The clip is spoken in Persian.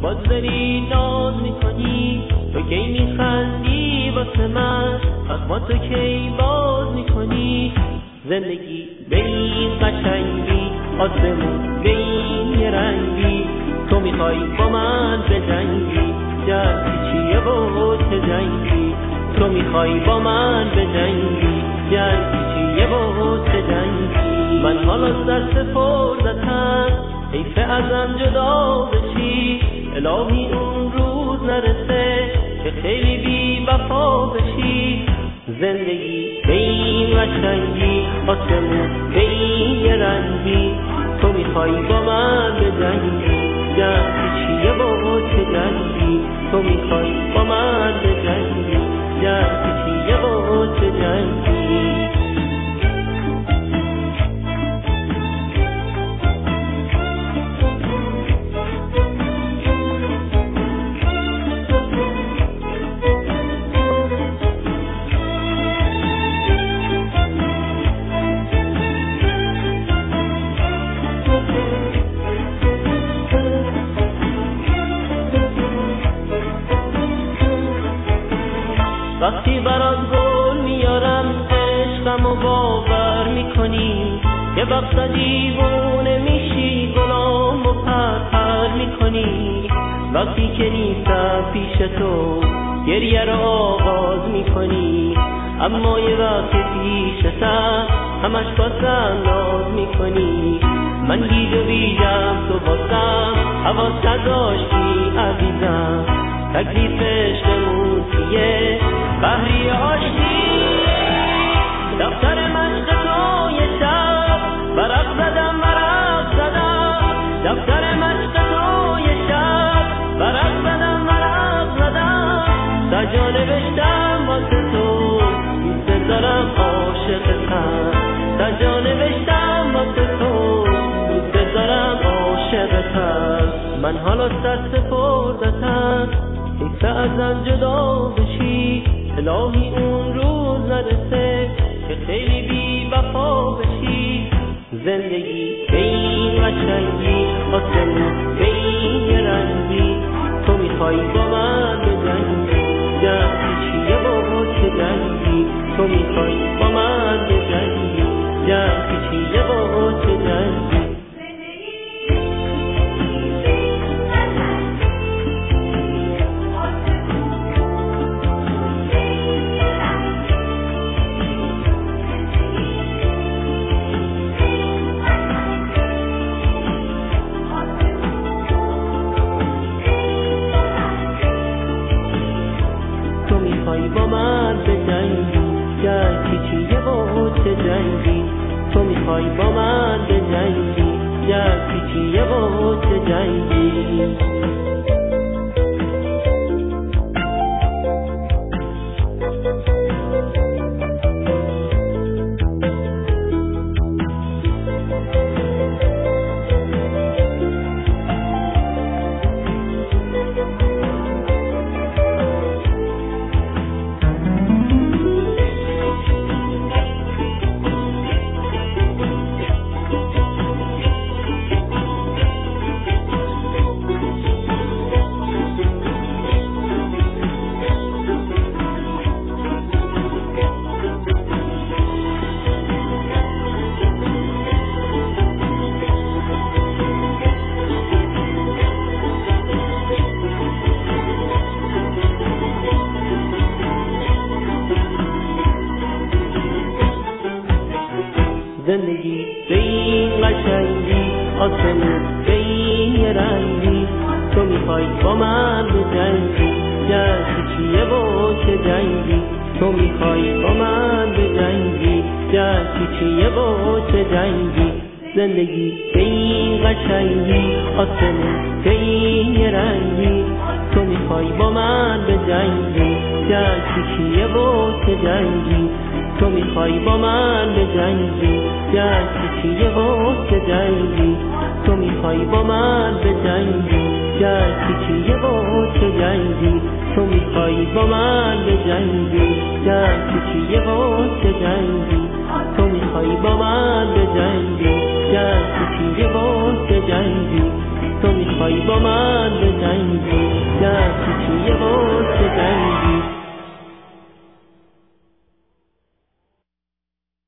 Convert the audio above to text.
باز داری ناز میکنی، تو کی میخندی واسه من، پس با تو کی باز میکنی. زندگی به این قشنگی، آسمون به این یه رنگی، تو میخوای با من بجنگی، جنگی چیه و چه جنگی، تو میخوای با من بجنگی، جنگی چیه و چه جنگی. من حالا سر سپردتم، حیفه ازم جدا بشی، الهی اون روز نرسه که خیلی بی وفا بشی. زندگی به این قشنگی، آسمون به این یه رنگی، تو میخوای با من بجنگی، جنگی چیه و چه جنگی، تو میخوای با من بجنگی، جنگی چیه و چه جنگی. وقتی برات گل میارم، عشقم و باور میکنی، یه وقت دیوونه میشی، گلام و پر میکنی. وقتی که نیستم پیش تو، گریه رو آغاز میکنی، اما یه وقت پیشتم همش باسم ناز میکنی. من گیج و بیجم، تو باسم حواس نداشتی عزیزم، تکلیف عشقمون چیه بحری عاشقی. دفتر مشق تو یه شب ورق زدم، دفتر مشق تو یه شب ورق زدم، سجا نوشتم واسه تو، دوست دارم عاشقتم، سجا نوشتم واسه تو، دوست دارم عاشقتم. من حالا سر سپردتم، حیفه ازم جدا بشی، الهی اون روز نرسه که خیلی بی وفا بشی. زندگی به این قشنگی، آسمون به این یه رنگی، تو میخوای با من بجنگی، جنگی چیه و چه جنگی، تو میخوای با من بجنگی، جنگی چیه و چه جنگی. با من بجنگی، جنگی چیه و چه جنگی، تو میخوای با من بجنگی، جنگی چیه و چه جنگی. زندگی به این قشنگی، آسمون به این یه رنگی، تو میخوای با من بجنگی، جنگی چیه و چه جنگی، تو میخوای با من بجنگی، جنگی چیه و چه جنگی. زندگی به این قشنگی، آسمون به این یه رنگی، تو میخوای با من بجنگی، جنگی چیه و چه جنگی، تو میخوای با من بجنگی، جنگی چیه و چه جنگی، تو میخوای با من بجنگی، جنگی چیه و چه جنگی، تو میخوای با من بجنگی، جنگی چیه و چه جنگی، تو میخوای با من بجنگی، جنگی چیه و چه جنگی، تو میخوای میای با من بجنگی.